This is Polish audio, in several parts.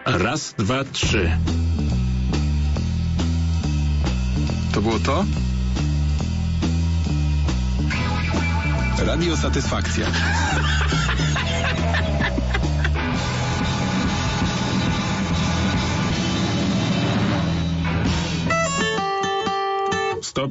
Raz, dwa, trzy. To było to? Radio Satysfakcja. Stop.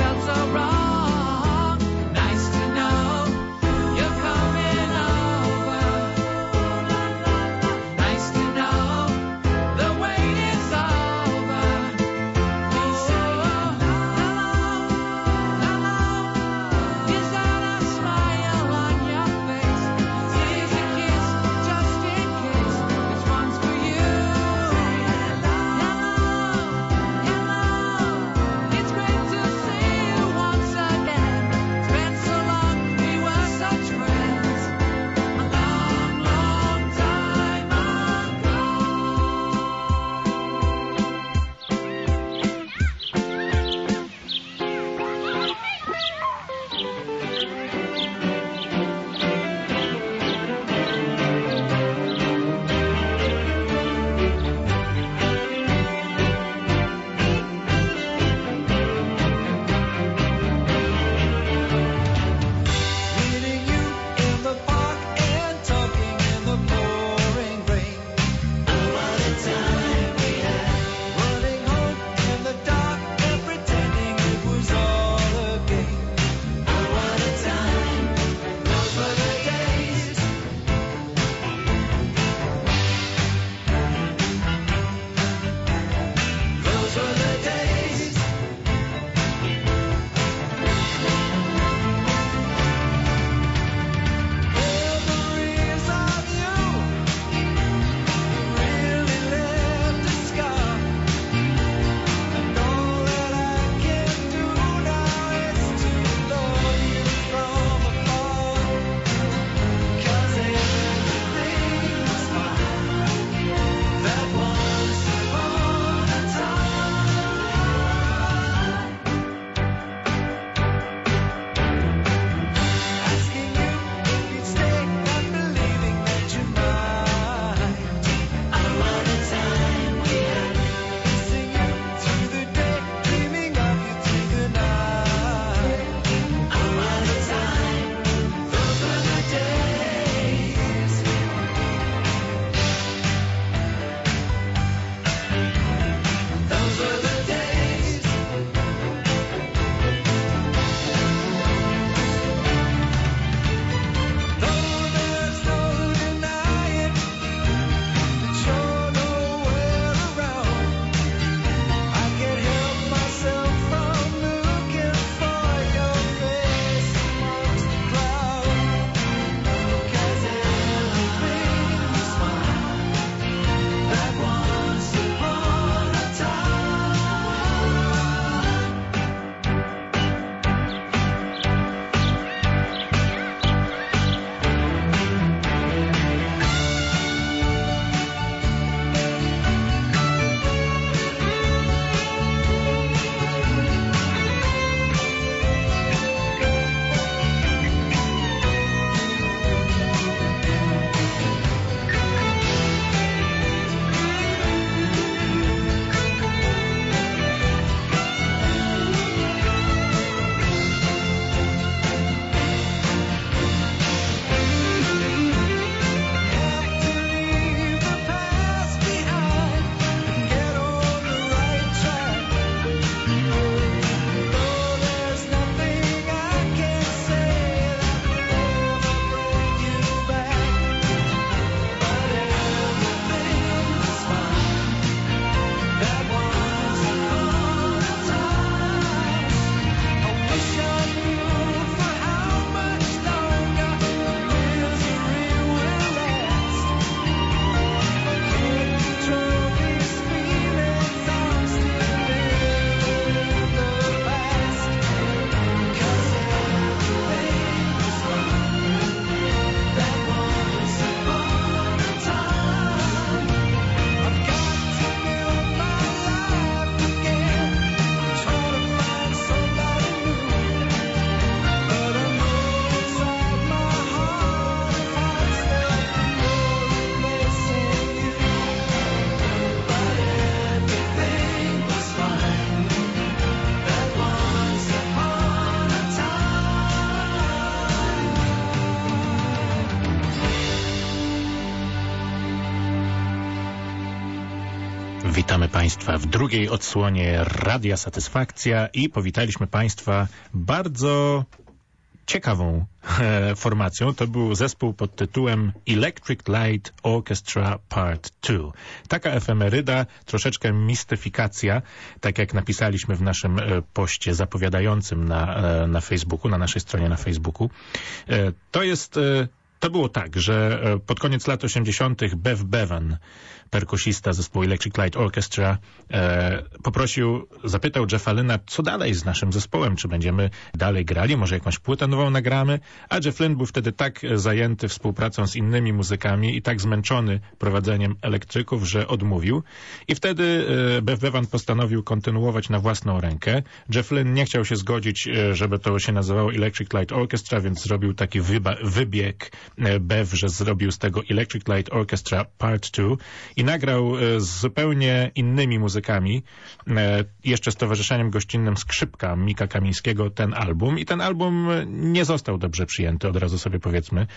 Nice to know you're coming over. Witamy Państwa w drugiej odsłonie Radia Satysfakcja i powitaliśmy Państwa bardzo ciekawą formacją. To był zespół pod tytułem Electric Light Orchestra Part 2. Taka efemeryda, troszeczkę mistyfikacja, tak jak napisaliśmy w naszym poście zapowiadającym na Facebooku, na naszej stronie na Facebooku. To było tak, że pod koniec lat 80. Bev Bevan, perkusista zespołu Electric Light Orchestra, zapytał Jeffa Lynna, co dalej z naszym zespołem, czy będziemy dalej grali, może jakąś płytę nową nagramy, a Jeff Lynne był wtedy tak zajęty współpracą z innymi muzykami i tak zmęczony prowadzeniem elektryków, że odmówił. I wtedy Bev Bevan postanowił kontynuować na własną rękę. Jeff Lynne nie chciał się zgodzić, żeby to się nazywało Electric Light Orchestra, więc zrobił taki wybieg Bev, że zrobił z tego Electric Light Orchestra Part 2 i nagrał z zupełnie innymi muzykami, jeszcze z towarzyszeniem gościnnym skrzypka Mika Kamińskiego, ten album. I ten album nie został dobrze przyjęty, od razu sobie powiedzmy.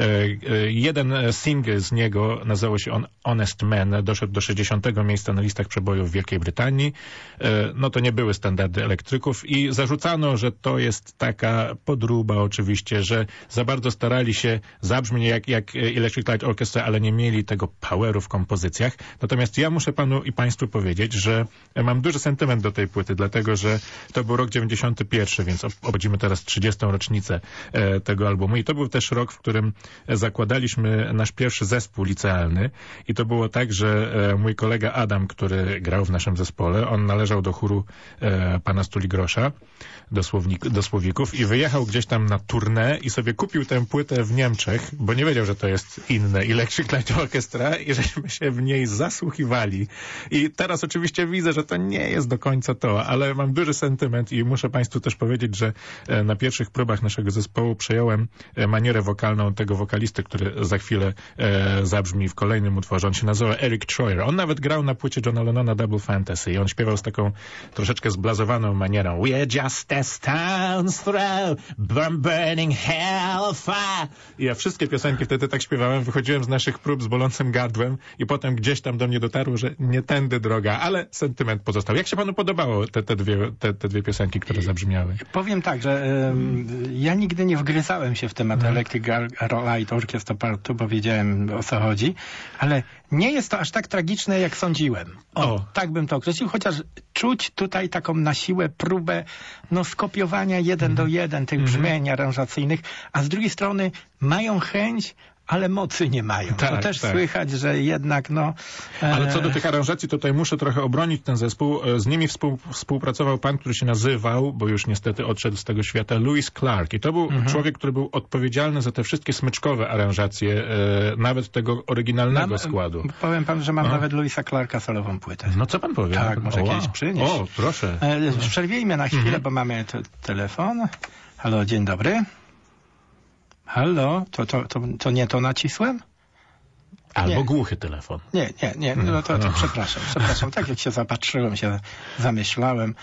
Jeden singiel z niego, nazywał się on Honest Man, doszedł do 60. miejsca na listach przebojów w Wielkiej Brytanii. No to nie były standardy elektryków i zarzucano, że to jest taka podróba oczywiście, że za bardzo starali się zabrzmieć jak Electric Light Orchestra, ale nie mieli tego poweru w kompozycjach. Natomiast ja muszę panu i państwu powiedzieć, że mam duży sentyment do tej płyty, dlatego że to był rok 91, więc obchodzimy teraz 30. rocznicę tego albumu i to był też rok, w którym zakładaliśmy nasz pierwszy zespół licealny i to było tak, że mój kolega Adam, który grał w naszym zespole, on należał do chóru pana Stuligrosza, do Słowików i wyjechał gdzieś tam na tournée i sobie kupił tę płytę w Niemczech, bo nie wiedział, że to jest inne Electric Light Orchestra i żeśmy się w niej zasłuchiwali. I teraz oczywiście widzę, że to nie jest do końca to, ale mam duży sentyment i muszę państwu też powiedzieć, że na pierwszych próbach naszego zespołu przejąłem manierę wokalną tego wokalisty, który za chwilę zabrzmi w kolejnym utworze. On się nazywa Eric Troyer. On nawet grał na płycie Johna Lennona Double Fantasy i on śpiewał z taką troszeczkę zblazowaną manierą. We're just a stone's throw, burning hellfire. I ja wszystkie piosenki wtedy tak śpiewałem, wychodziłem z naszych prób z bolącym gardłem i potem gdzieś tam do mnie dotarło, że nie tędy droga, ale sentyment pozostał. Jak się panu podobało te dwie piosenki, które zabrzmiały? Powiem tak, że ja nigdy nie wgryzałem się w temat Electric Light Orchestra Part 2, bo wiedziałem, o co chodzi, ale nie jest to aż tak tragiczne, jak sądziłem. Tak bym to określił, chociaż czuć tutaj taką na siłę próbę skopiowania 1 do 1 tych brzmień aranżacyjnych, a z drugiej strony mają chęć, ale mocy nie mają. Tak, to też słychać, że jednak Ale co do tych aranżacji, tutaj muszę trochę obronić ten zespół. Z nimi współpracował pan, który się nazywał, bo już niestety odszedł z tego świata, Louis Clark. I to był człowiek, który był odpowiedzialny za te wszystkie smyczkowe aranżacje, nawet tego oryginalnego składu. Powiem panu, że mam nawet Louisa Clarka solową płytę. No co pan powie? Tak, może kiedyś przynieść. O, proszę. Przerwijmy na chwilę, bo mamy telefon. Halo, dzień dobry. Halo, to nie to nacisłem? Albo głuchy telefon. Nie, no to przepraszam. Tak jak się zapatrzyłem, się zamyślałem.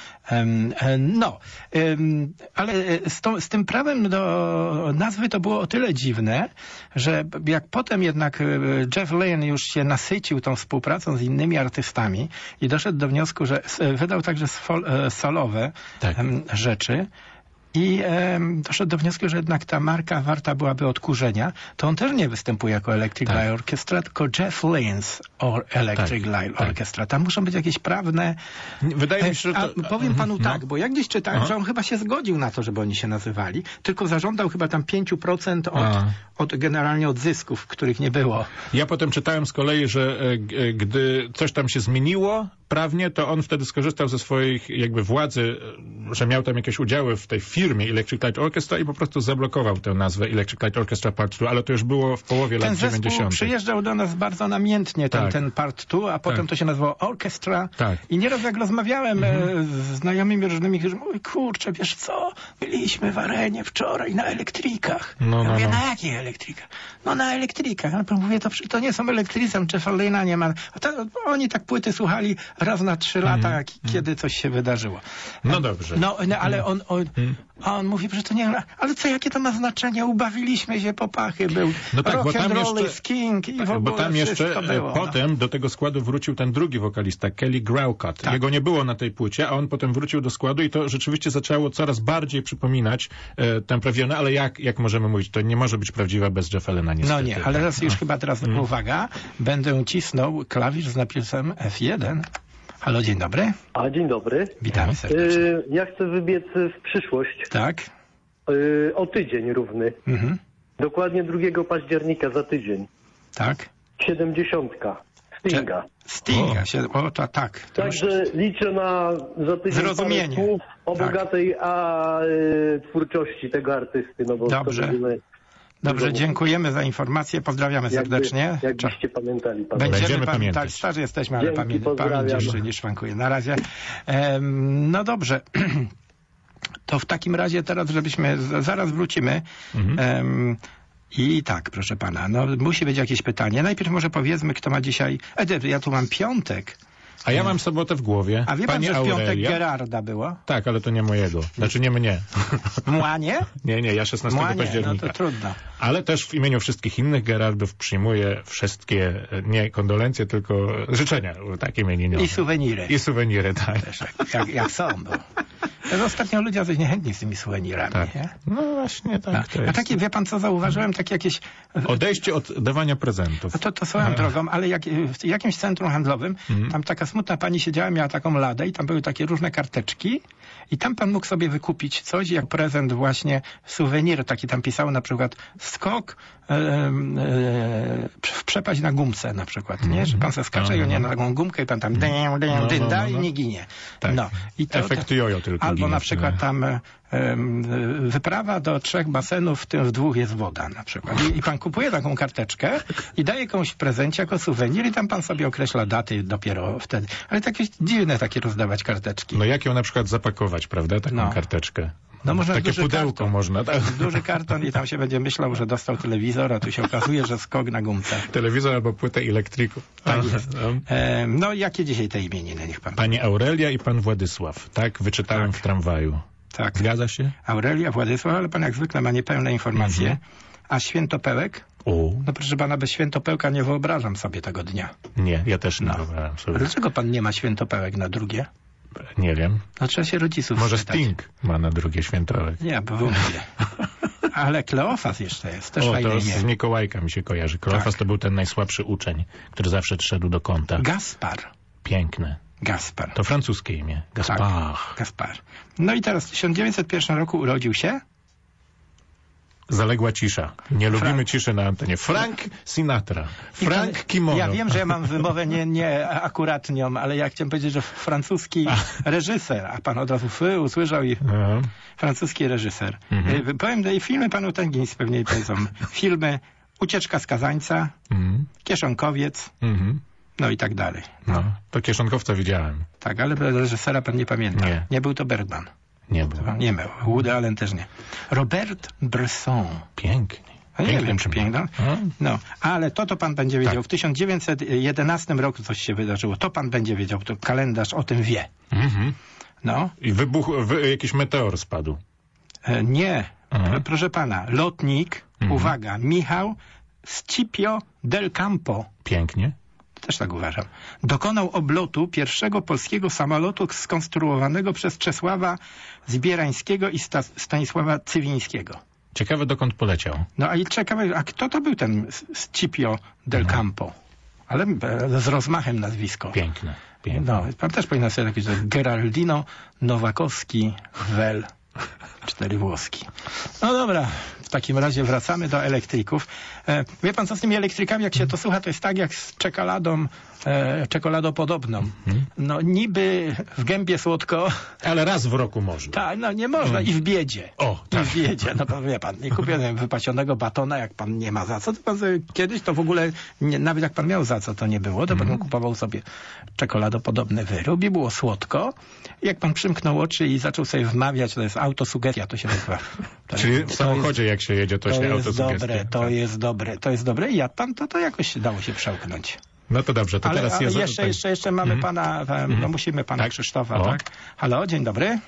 Ale z tym prawem do nazwy to było o tyle dziwne, że jak potem jednak Jeff Lynne już się nasycił tą współpracą z innymi artystami i doszedł do wniosku, że wydał także solowe rzeczy, i doszedł do wniosku, że jednak ta marka warta byłaby odkurzenia, to on też nie występuje jako Electric Light Orchestra, tylko Jeff Lynne's Electric Light Orchestra. Tam muszą być jakieś prawne... Wydaje mi się, że to... Powiem panu tak, bo ja gdzieś czytałem, że on chyba się zgodził na to, żeby oni się nazywali, tylko zażądał chyba tam 5% generalnie od zysków, których nie było. Ja potem czytałem z kolei, że gdy coś tam się zmieniło prawnie, to on wtedy skorzystał ze swoich jakby władzy, że miał tam jakieś udziały w tej firmie Electric Light Orchestra i po prostu zablokował tę nazwę Electric Light Orchestra Part 2, ale to już było w połowie lat 90. Ten zespół przyjeżdżał do nas bardzo namiętnie, ten Part 2, a potem to się nazywało Orchestra. I nieraz jak rozmawiałem z znajomymi różnymi, którzy mówią, kurczę, wiesz co, byliśmy w arenie wczoraj na elektrykach. Mówię, na jakich elektrykach? No na elektrykach. Ja mówię, to nie są elektrycy, Jeffa Lynne'a nie ma. Oni tak płyty słuchali raz na 3 lata, kiedy coś się wydarzyło. No dobrze. Ale A on mówi, że to nie... Ale co, jakie to ma znaczenie? Ubawiliśmy się, popachy był. No tak, Rock and roll is king i w ogóle bo tam jeszcze było, potem do tego składu wrócił ten drugi wokalista, Kelly Graukat. Tak. Jego nie było na tej płycie, a on potem wrócił do składu i to rzeczywiście zaczęło coraz bardziej przypominać tę prawdziwą, ale jak możemy mówić, to nie może być prawdziwa bez Jeffa Lynna, niestety. No nie, ale teraz już chyba teraz uwaga, będę cisnął klawisz z napisem F1. Halo, dzień dobry. A, dzień dobry. Witamy serdecznie. Ja chcę wybiec w przyszłość Tak? o tydzień równy. Mhm. Dokładnie 2 października za tydzień. Tak? 70. Stinga. Stinga się, to tak. To już... Także liczę na za tydzień Zrozumienie. parę słów o Tak. bogatej twórczości tego artysty. No bo Dobrze. to będziemy, Dobrze, dziękujemy za informację, pozdrawiamy serdecznie. Jakbyście pamiętali. Będziemy pamiętać. Tak, starzy jesteśmy, ale Dzięki, pamięć pozdrawiam. jeszcze nie szwankuje. Na razie. No dobrze. To w takim razie teraz, żebyśmy... Zaraz wrócimy. I tak, proszę pana, no musi być jakieś pytanie. Najpierw może powiedzmy, kto ma dzisiaj... ja tu mam piątek. A ja mam sobotę w głowie. A wie pan, Pani że w piątek Aurelia. Gerarda było? Tak, ale to nie mojego. Znaczy nie mnie. Młanie? Nie, ja 16 Młanie, no października. to trudno. Ale też w imieniu wszystkich innych Gerardów przyjmuję wszystkie, nie kondolencje, tylko życzenia, tak imieninowe. I suweniry. I suweniry, tak. Też jak są, bo... Ostatnio ludzie jesteś niechętni z tymi suwenirami, Tak. nie? No właśnie tak. To A jest. takie, wie pan co, zauważyłem, takie jakieś... Odejście od dawania prezentów. To swoją drogą, ale w jakimś centrum handlowym, tam taka smutna pani siedziała, miała taką ladę i tam były takie różne karteczki i tam pan mógł sobie wykupić coś jak prezent właśnie, suwenir taki tam pisało na przykład skok w przepaść na gumce na przykład, nie? Że pan se skacze i on nie na taką gumkę i pan tam dynda i nie ginie. Tak. No. I to, Efekt jojo tylko albo ginie na w przykład tym. tam wyprawa do 3 basenów, w tym w 2 jest woda na przykład. I pan kupuje taką karteczkę i daje komuś w prezencie jako suwenir i tam pan sobie określa daty dopiero wtedy. Ale takie dziwne takie rozdawać karteczki. No jak ją na przykład zapakować, prawda? Taką karteczkę. No można takie duży pudełko karton. można. Tak? Duży karton i tam się będzie myślał, że dostał telewizor, a tu się okazuje, że skok na gumce. Telewizor albo płytę elektriku. Tak jest. No jakie dzisiaj te imieniny, niech pan... Pani Aurelia i pan Władysław. Tak, wyczytałem w tramwaju. Tak. Zgadza się? Aurelia, Władysław, ale pan jak zwykle ma niepełne informacje. A Świętopełek? No proszę pana, bez Świętopełka nie wyobrażam sobie tego dnia. Nie, ja też nie wyobrażam sobie. Dlaczego pan nie ma Świętopełek na drugie? Nie wiem. No trzeba się rodziców Może spytać. Sting ma na drugie świętołek. Nie, bo wątpię. Ale Kleofas jeszcze jest, też O, fajne to imię. z Mikołajka mi się kojarzy. Kleofas Tak. to był ten najsłabszy uczeń, który zawsze szedł do kąta. Gaspar. Piękne. Gaspar. To francuskie imię. Gaspar. Tak, Gaspar. No i teraz w 1901 roku urodził się Zaległa cisza. Nie lubimy ciszy na antenie. Frank Sinatra. Frank Kimono. Ja wiem, że ja mam wymowę nie akuratnią, ale ja chciałem powiedzieć, że francuski reżyser, a pan od razu usłyszał i francuski reżyser. Powiem, że i filmy panu Tenginis pewnie powiedzą. Filmy Ucieczka skazańca, Kieszonkowiec, no i tak dalej. No, to Kieszonkowca widziałem. Tak, ale reżysera pan nie pamięta. Nie był to Bergman. Nie był. Nie był. Woody Allen też nie. Robert Bresson. Piękny. A nie wiem, czy piękna. No, ale to pan będzie wiedział. Tak. W 1911 roku coś się wydarzyło. To pan będzie wiedział. To kalendarz o tym wie. No. I jakiś meteor spadł. Nie. Proszę pana. Lotnik, uwaga, Michał Scipio del Campo. Pięknie. Też tak uważam. Dokonał oblotu pierwszego polskiego samolotu skonstruowanego przez Czesława Zbierańskiego i Stanisława Cywińskiego. Ciekawe, dokąd poleciał. No a i ciekawe, a kto to był ten Scipio del Campo? Ale z rozmachem nazwisko. Piękne. No, pan też powinien sobie napisać Geraldino Nowakowski Wel. 4 włoski. No dobra, w takim razie wracamy do elektryków. Wie pan co z tymi elektrykami, jak się to słucha, to jest tak jak z czekoladopodobną. No niby w gębie słodko. Ale raz w roku można. Tak, no nie można i w biedzie. O, tak. I w biedzie. No to wie pan, nie kupiłem wypasionego batona, jak pan nie ma za co, to pan sobie kiedyś to w ogóle, nawet jak pan miał za co, to nie było, to pan kupował sobie czekoladopodobny wyrób i było słodko. Jak pan przymknął oczy i zaczął sobie wmawiać, to jest autosugestia, to się nazywa. Czyli w samochodzie jak się jedzie, to się autosugestia. To jest dobre i jak pan, to jakoś dało się przełknąć. No to dobrze, to ale, teraz jeszcze mamy pana, no musimy pana Tak? Krzysztofa, O. tak? Halo, dzień dobry.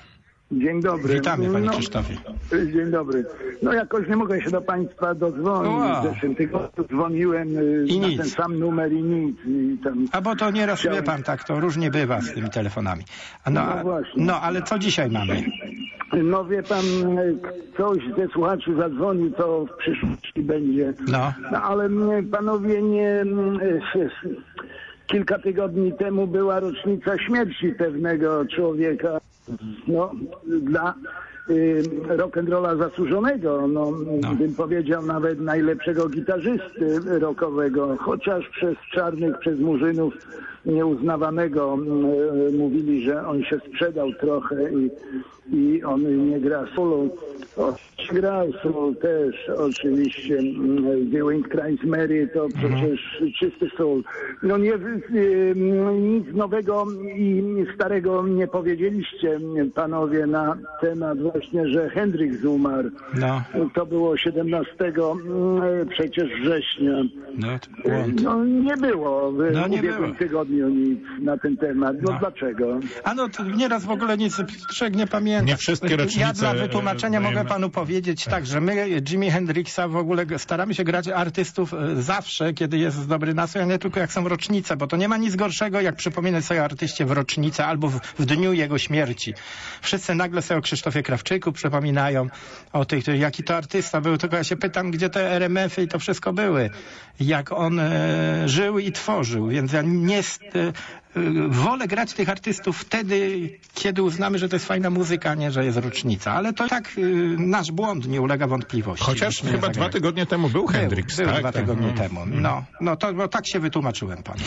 Dzień dobry. Witamy, panie Krzysztofie. Dzień dobry. No jakoś nie mogę się do państwa dodzwonić. W zeszłym tygodniu dzwoniłem na ten sam numer i nic. I tam A bo to nieraz wie pan, tak, to różnie bywa z tymi telefonami. No, ale co dzisiaj mamy? No wie pan, ktoś ze słuchaczy zadzwoni, to w przyszłości będzie. No. Ale mnie, panowie, nie... Kilka tygodni temu była rocznica śmierci pewnego człowieka, no, dla rock'n'rolla zasłużonego, bym powiedział nawet najlepszego gitarzysty rockowego, chociaż przez czarnych, przez murzynów nieuznawanego mówili, że on się sprzedał trochę i on nie gra solo. Grał solo też oczywiście. The Wind Cries Mary to przecież czysty soul. No nie, nic nowego i starego nie powiedzieliście, panowie, na temat właśnie, że Hendrix umarł. No. To było 17 przecież września. No nie było w nie ubiegłym było. tygodniu nic na ten temat. Dlaczego? To nieraz w ogóle nic nie pamiętam. Nie wszystkie rocznice. Ja dla wytłumaczenia mogę panu powiedzieć tak, że my Jimi Hendrixa w ogóle staramy się grać artystów zawsze, kiedy jest dobry nastrój, a nie tylko jak są rocznice, bo to nie ma nic gorszego, jak przypominać sobie o artyście w rocznicę albo w dniu jego śmierci. Wszyscy nagle sobie o Krzysztofie Krawczyku przypominają, o tych, jaki to artysta był, tylko ja się pytam, gdzie te RMF-y i to wszystko były, jak on żył i tworzył, więc ja wolę grać tych artystów wtedy, kiedy uznamy, że to jest fajna muzyka, a nie, że jest rocznica. Ale to tak nasz błąd, nie ulega wątpliwości. Chociaż chyba 2 tygodnie temu był Hendrix, tak? tak? 2 tygodnie temu. Bo tak się wytłumaczyłem panu.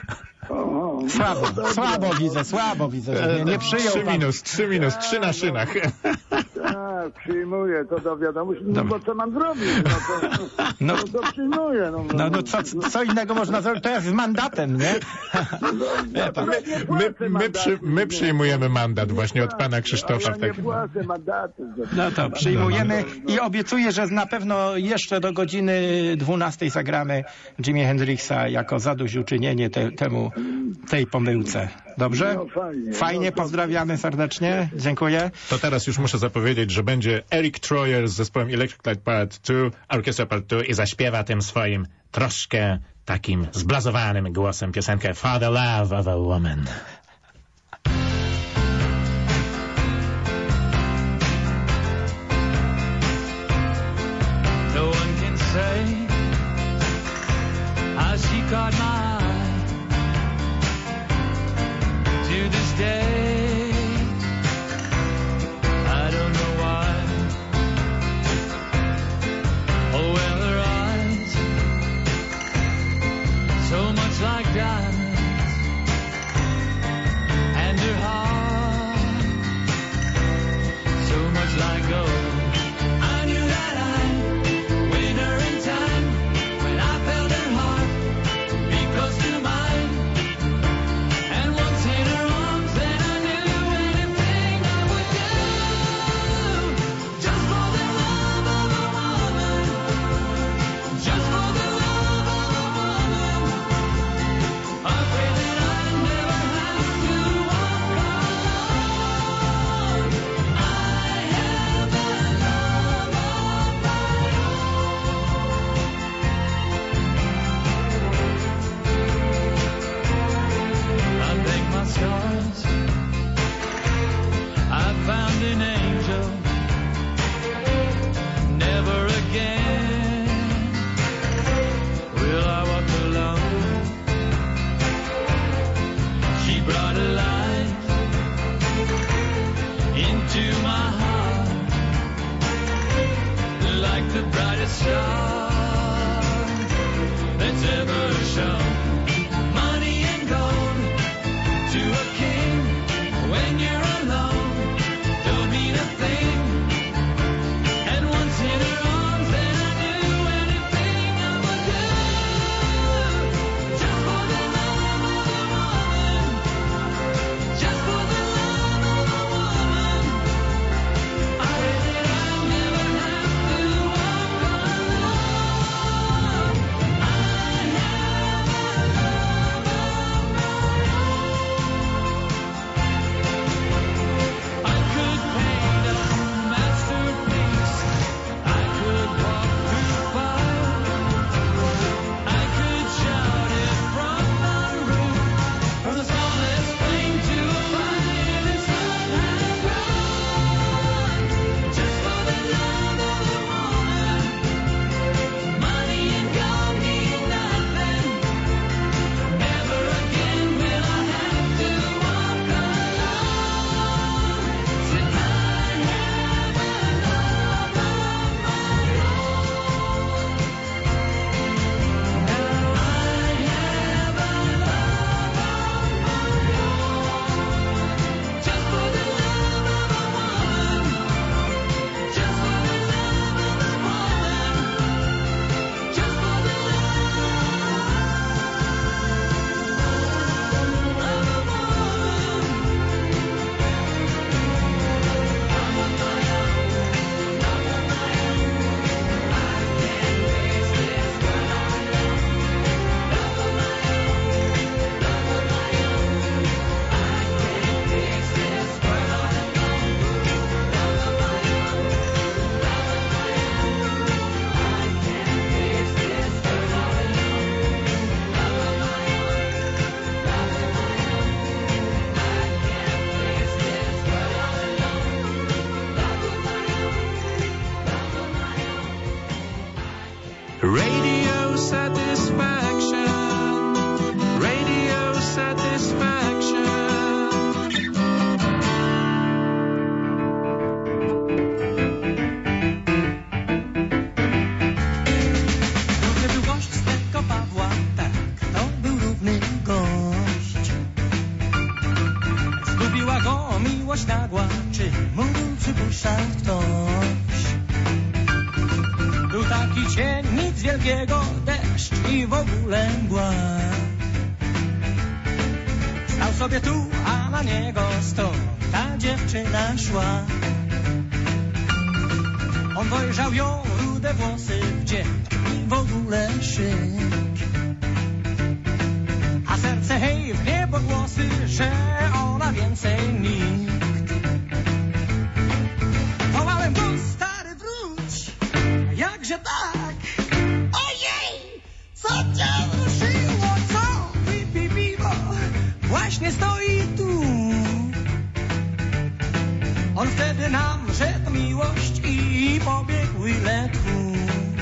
Słabo widzę, że nie przyjął pan. 3 minus, 3 na szynach. Tak, przyjmuję to do wiadomości. Bo co mam zrobić? To przyjmuję. Co innego można zrobić? To jak z mandatem, nie? My przyjmujemy mandat właśnie od pana Krzysztofa. Ja nie płacę mandatu. To przyjmujemy i obiecuję, że na pewno jeszcze do godziny 12 zagramy Jimi Hendrixa jako zadośćuczynienie tej pomyłce. Dobrze? Fajnie, pozdrawiamy serdecznie. Dziękuję. To teraz już muszę zapowiedzieć, że będzie Eric Troyer z zespołem Electric Light Part 2, Orchestra Part 2 i zaśpiewa tym swoim troszkę takim zblazowanym głosem piosenkę For the Love of a Woman. No one can say how she caught my eye to this day. I don't know why. Oh, well, her eyes, so much like diamonds, and her heart, so much like gold. I knew that I'd win her in time when I felt her heart be close to mine. And once in her arms, then I knew anything I would do, just for the love of a woman, just for the love of a woman. I pray that I never have to walk alone. I have a love of my own. I thank my stars, I found an angel. Never again will I walk alone. She brought a light into my heart, like the brightest star that's ever shone. Money and gold to a king when you're alone don't mean a thing. And once in her arms, then I knew anything I would do, just for the love of a woman, just for the love of a woman. I pray that I never have to walk alone. I have a Radio satisfaction. Radio satisfaction. Równy był gość z tego Pawła, tak, to był równy gość. Zgubiła go miłość nagła, czy mógł przypuszczać ktoś? Był taki cień, nic wielkiego, deszcz i w ogóle mgła. Stał sobie tu, a na niego stąd ta dziewczyna szła. On dojrzał ją, rude włosy, wdzięk i w ogóle szyk. A serce hej w niebo głosy, że ona więcej nikt. Wołałem go, stary wróć, jakże tak? Ojej, co cię ruszyło, co? Wypij piwo, właśnie stoi tu. On wtedy nam rzekł miłość i pobiegł ile tchu.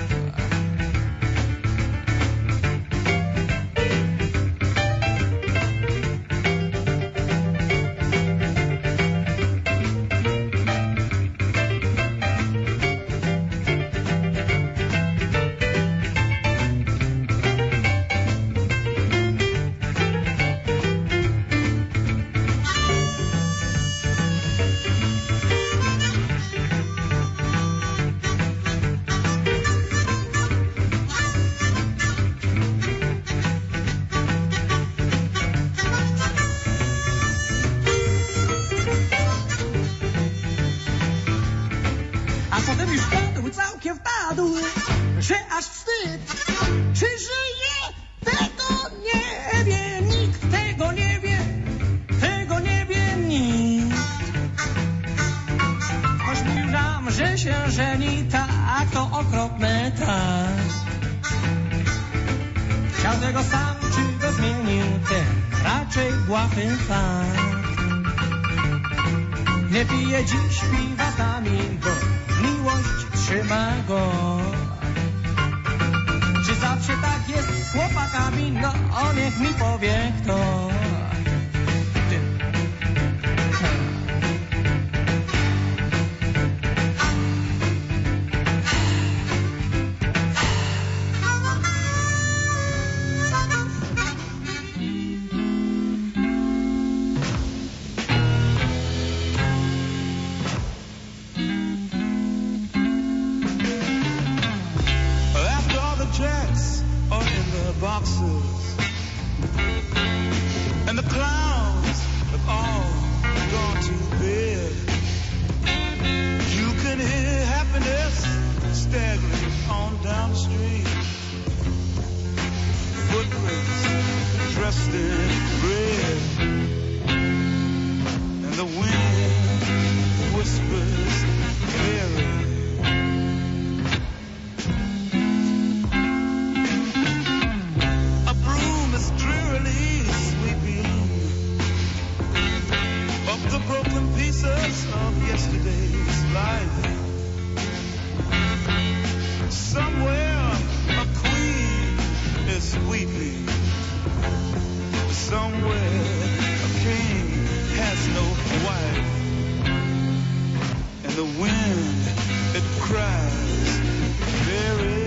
Że aż wstyd, czy żyje, tego nie wie nikt, tego nie wie, tego nie wie nikt. Ktoś mówił nam, że się żeni, tak, to okropne tak. Chciał tego sam, czy go zmienił, ten raczej błahy fakt. Nie pije dziś piwa z nami, bo miłość trzyma go. Czy zawsze tak jest z chłopakami? No, niech mi powie kto. Boxes and the clowns have all gone to bed. You can hear happiness staggering on down the street. Footprints dressed in red, and the wind whispers clearly. Of yesterday's life. Somewhere a queen is weeping. Somewhere a king has no wife. And the wind, it cries very.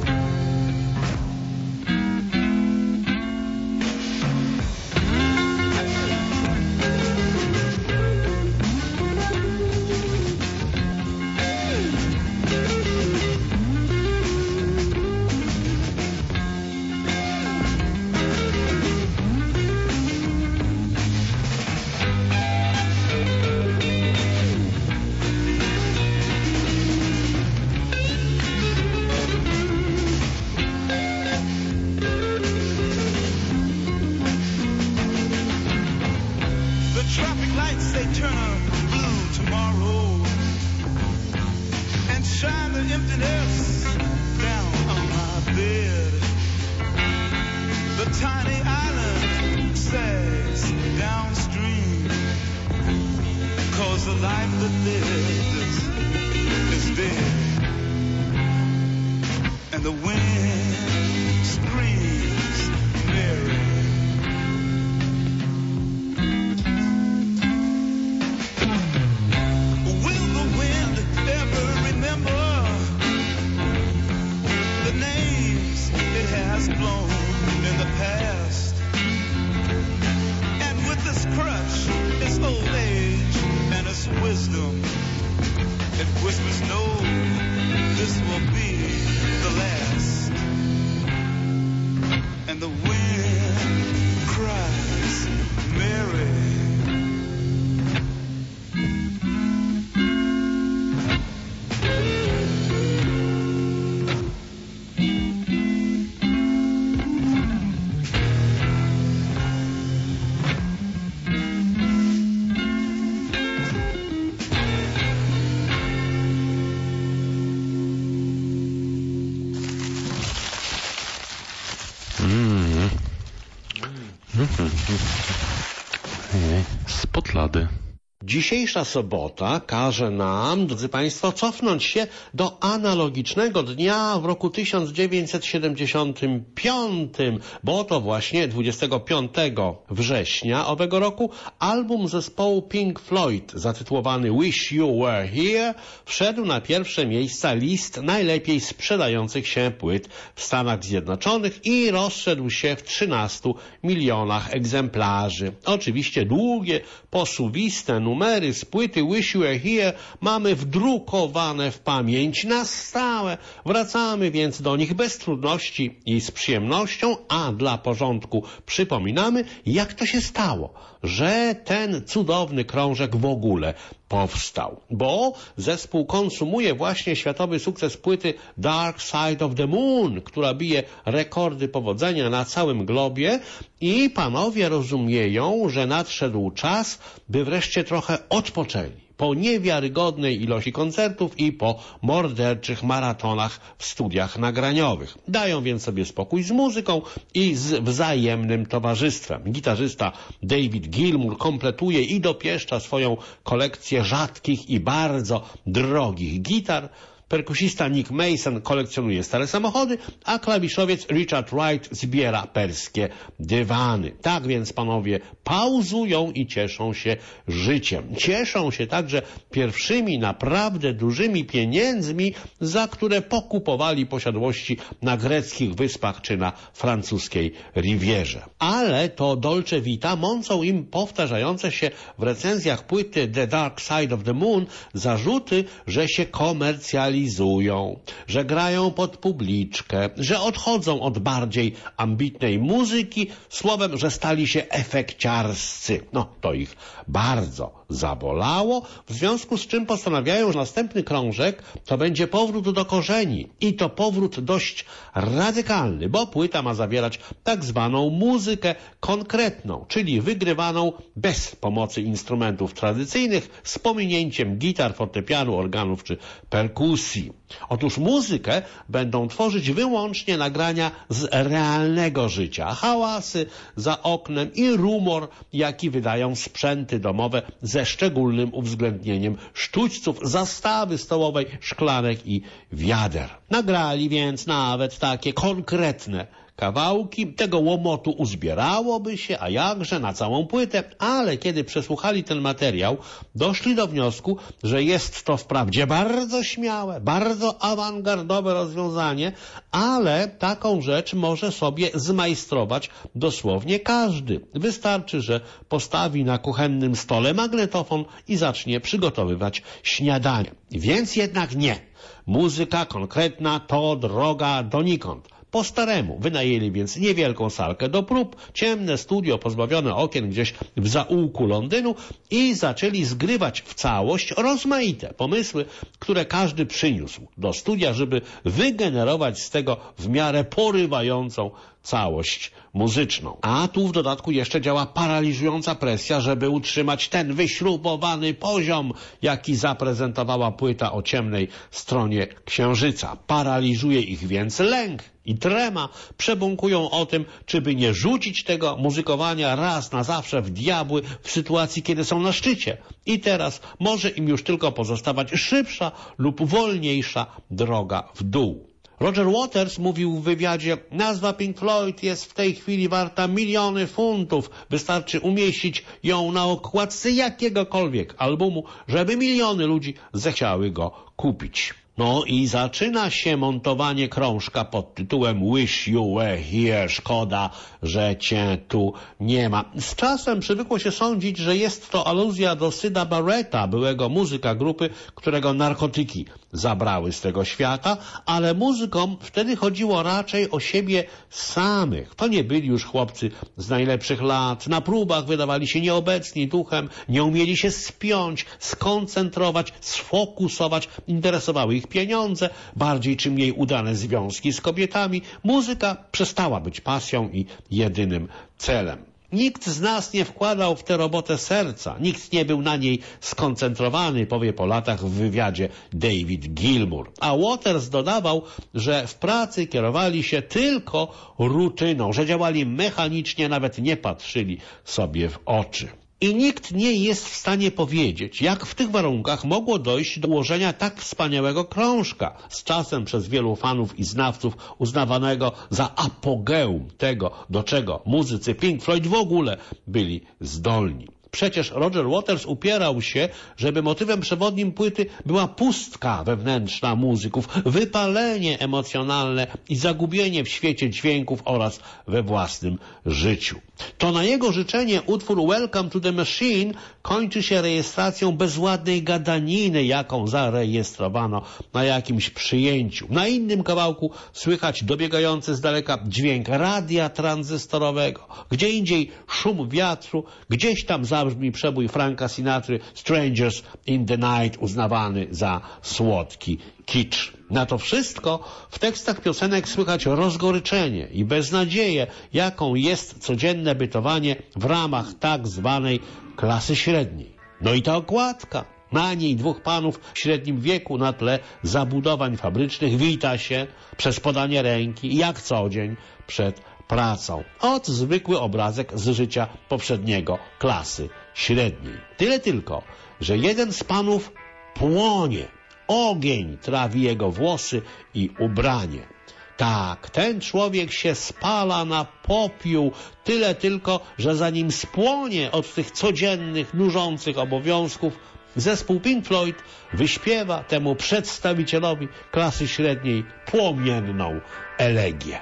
Tiny island sags downstream, 'cause the life that lives is dead, and the wind know this will be the last. And the wind cries, Mary. Spod lady. Dzisiejsza sobota każe nam, drodzy Państwo, cofnąć się do analogicznego dnia w roku 1975, bo to właśnie 25 września owego roku album zespołu Pink Floyd zatytułowany Wish You Were Here wszedł na pierwsze miejsca list najlepiej sprzedających się płyt w Stanach Zjednoczonych i rozszedł się w 13 milionach egzemplarzy. Oczywiście długie, posuwiste numery z płyty Wish You Were Here mamy wdrukowane w pamięć na stałe. Wracamy więc do nich bez trudności i z przyjemnością, a dla porządku przypominamy, jak to się stało, że ten cudowny krążek w ogóle powstał. Bo zespół konsumuje właśnie światowy sukces płyty Dark Side of the Moon, która bije rekordy powodzenia na całym globie i panowie rozumieją, że nadszedł czas, by wreszcie trochę odpoczęli po niewiarygodnej ilości koncertów i po morderczych maratonach w studiach nagraniowych. Dają więc sobie spokój z muzyką i z wzajemnym towarzystwem. Gitarzysta David Gilmour kompletuje i dopieszcza swoją kolekcję rzadkich i bardzo drogich gitar. Perkusista Nick Mason kolekcjonuje stare samochody, a klawiszowiec Richard Wright zbiera perskie dywany. Tak więc panowie pauzują i cieszą się życiem. Cieszą się także pierwszymi naprawdę dużymi pieniędzmi, za które pokupowali posiadłości na greckich wyspach czy na francuskiej Rivierze. Ale to Dolce Vita mącą im powtarzające się w recenzjach płyty The Dark Side of the Moon zarzuty, że się komercjalizują, że grają pod publiczkę, że odchodzą od bardziej ambitnej muzyki, słowem, że stali się efekciarscy. No, to ich bardzo zabolało, w związku z czym postanawiają, że następny krążek to będzie powrót do korzeni i to powrót dość radykalny, bo płyta ma zawierać tak zwaną muzykę konkretną, czyli wygrywaną bez pomocy instrumentów tradycyjnych, z pominięciem gitar, fortepianu, organów czy perkusji. Otóż muzykę będą tworzyć wyłącznie nagrania z realnego życia. Hałasy za oknem i rumor, jaki wydają sprzęty domowe ze szczególnym uwzględnieniem sztućców, zastawy stołowej, szklanek i wiader. Nagrali więc nawet takie konkretne kawałki, tego łomotu uzbierałoby się, a jakże, na całą płytę, ale kiedy przesłuchali ten materiał, doszli do wniosku, że jest to wprawdzie bardzo śmiałe, bardzo awangardowe rozwiązanie, ale taką rzecz może sobie zmajstrować dosłownie każdy. Wystarczy, że postawi na kuchennym stole magnetofon i zacznie przygotowywać śniadanie. Więc jednak nie. Muzyka konkretna to droga donikąd. Po staremu wynajęli więc niewielką salkę do prób, ciemne studio pozbawione okien gdzieś w zaułku Londynu i zaczęli zgrywać w całość rozmaite pomysły, które każdy przyniósł do studia, żeby wygenerować z tego w miarę porywającą całość muzyczną. A tu w dodatku jeszcze działa paraliżująca presja, żeby utrzymać ten wyśrubowany poziom, jaki zaprezentowała płyta o ciemnej stronie księżyca. Paraliżuje ich więc lęk i trema, przebąkują o tym, czy by nie rzucić tego muzykowania raz na zawsze w diabły w sytuacji, kiedy są na szczycie. I teraz może im już tylko pozostawać szybsza lub wolniejsza droga w dół. Roger Waters mówił w wywiadzie: nazwa Pink Floyd jest w tej chwili warta miliony funtów. Wystarczy umieścić ją na okładce jakiegokolwiek albumu, żeby miliony ludzi zechciały go kupić. No i zaczyna się montowanie krążka pod tytułem Wish You Were Here. Szkoda, że cię tu nie ma. Z czasem przywykło się sądzić, że jest to aluzja do Syda Barretta, byłego muzyka grupy, którego narkotyki zabrały z tego świata, ale muzykom wtedy chodziło raczej o siebie samych. To nie byli już chłopcy z najlepszych lat. Na próbach wydawali się nieobecni duchem, nie umieli się spiąć, skoncentrować, sfokusować. Interesowały ich pieniądze, bardziej czy mniej udane związki z kobietami. Muzyka przestała być pasją i jedynym celem. Nikt z nas nie wkładał w tę robotę serca, nikt nie był na niej skoncentrowany, powie po latach w wywiadzie David Gilmour. A Waters dodawał, że w pracy kierowali się tylko rutyną, że działali mechanicznie, nawet nie patrzyli sobie w oczy. I nikt nie jest w stanie powiedzieć, jak w tych warunkach mogło dojść do ułożenia tak wspaniałego krążka, z czasem przez wielu fanów i znawców uznawanego za apogeum tego, do czego muzycy Pink Floyd w ogóle byli zdolni. Przecież Roger Waters upierał się, żeby motywem przewodnim płyty była pustka wewnętrzna muzyków, wypalenie emocjonalne i zagubienie w świecie dźwięków oraz we własnym życiu. To na jego życzenie utwór Welcome to the Machine kończy się rejestracją bezładnej gadaniny, jaką zarejestrowano na jakimś przyjęciu. Na innym kawałku słychać dobiegający z daleka dźwięk radia tranzystorowego. Gdzie indziej szum wiatru, gdzieś tam zabrzmi przebój Franka Sinatry Strangers in the Night, uznawany za słodki kicz. Na to wszystko w tekstach piosenek słychać rozgoryczenie i beznadzieję, jaką jest codzienne bytowanie w ramach tak zwanej klasy średniej. No i ta okładka. Na niej dwóch panów w średnim wieku na tle zabudowań fabrycznych wita się przez podanie ręki jak co dzień przed pracą. Ot zwykły obrazek z życia poprzedniego klasy średniej. Tyle tylko, że jeden z panów płonie. Ogień trawi jego włosy i ubranie. Tak, ten człowiek się spala na popiół, tyle tylko, że zanim spłonie od tych codziennych, nużących obowiązków, zespół Pink Floyd wyśpiewa temu przedstawicielowi klasy średniej płomienną elegię.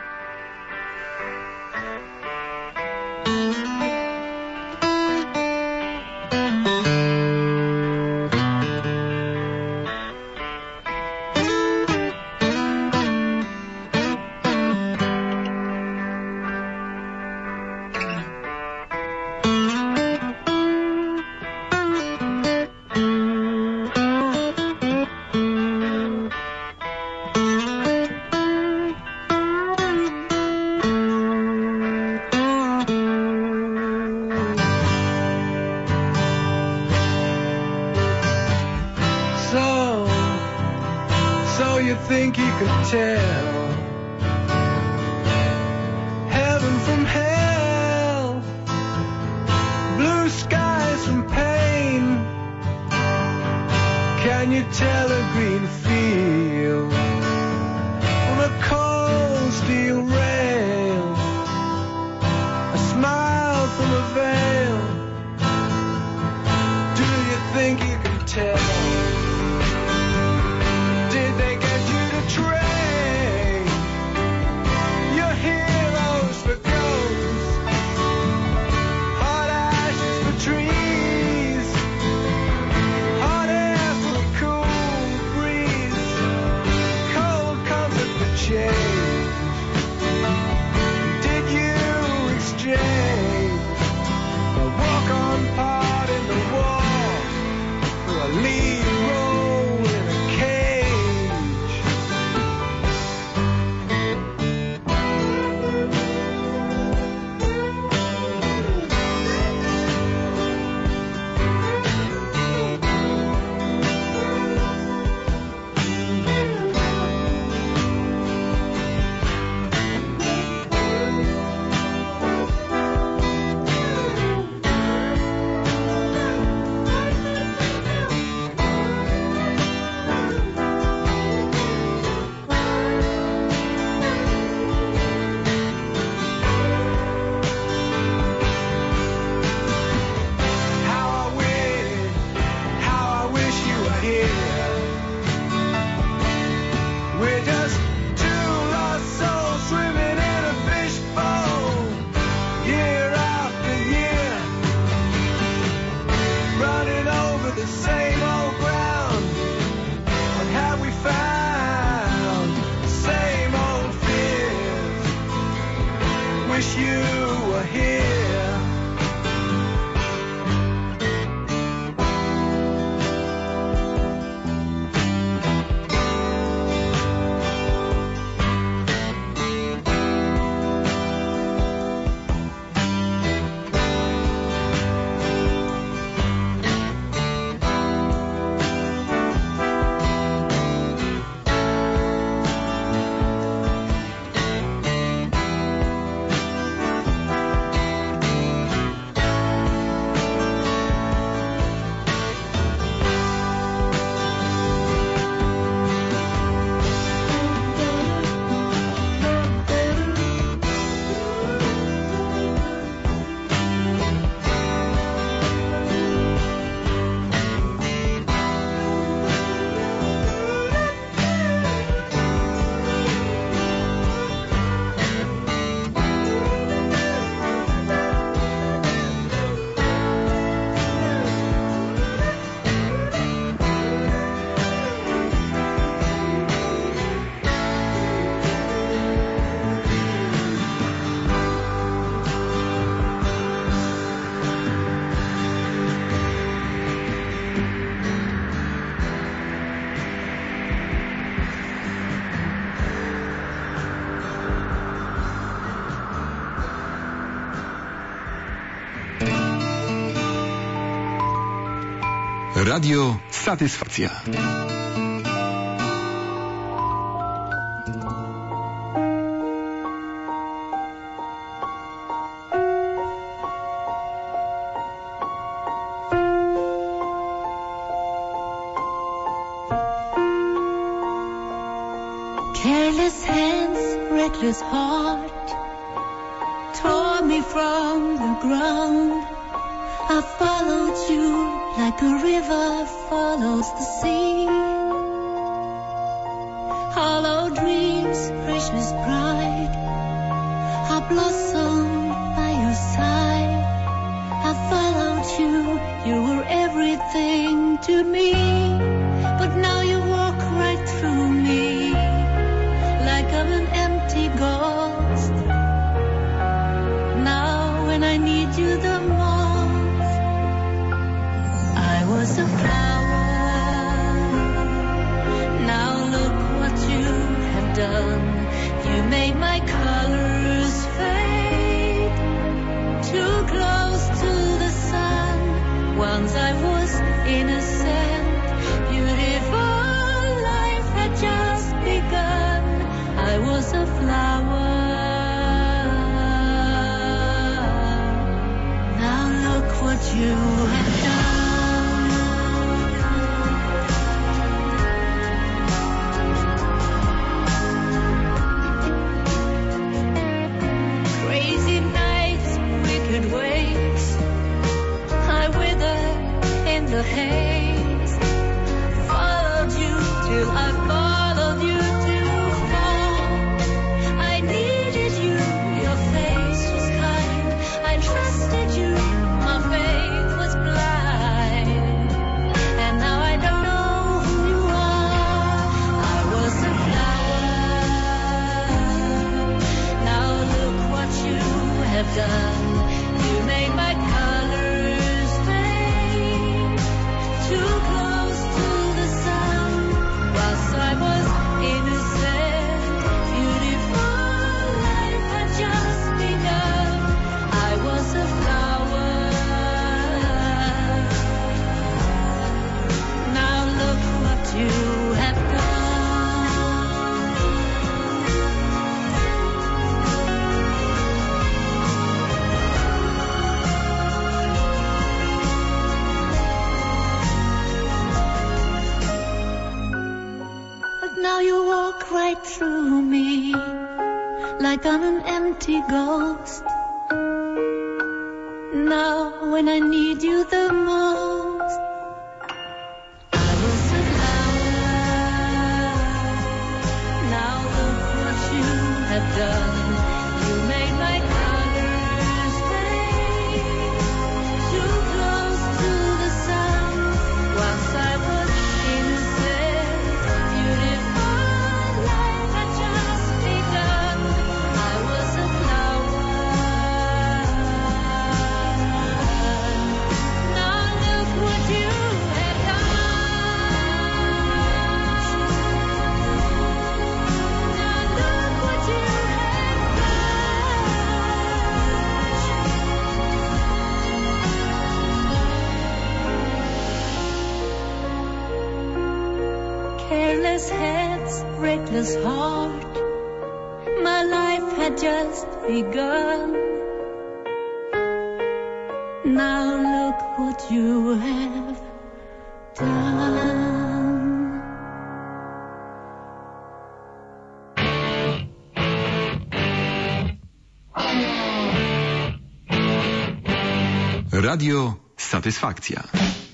Think you could tell heaven from hell, blue skies from pain. Can you tell a green field from a cold steel rail, a smile from a veil? Do you think you can tell? Trees, hot air for a cool breeze. Radio Satysfakcja. Careless hands, reckless heart, tore me from the ground. I followed you like a river follows the sea. Hollow dreams, precious pride, I blossomed by your side. I followed you, you were everything to me. But now you walk right through me, like I'm an empty ghost. Now when I need you the most, I was a flower. Now look what you have done. You made my colors fade, too close to the sun. Once I was innocent, beautiful life had just begun. I was a flower. Now look what you have done. Crazy nights, wicked ways, I withered in the haze. Followed you till I followed you too far. I needed you, your face was kind. I trusted you, my faith was blind. And now I don't know who you are. I was a flower. Now look what you have done. You made my colors fade, too close to the sun. Whilst I was innocent, beautiful life had just begun. I was a flower. Now look what you have done. But now you walk right through me, like I'm an empty ghost. Now when I need you the most, I was a flower. Now look what you have done. You made my colors fade, too close to the sun. Once I was innocent, beautiful life had just begun. I was a flower. Now look what you have done. Now look what you have done. Careless heads, reckless heart, my life had just begun. Now look what you have done. Radio Satysfakcja.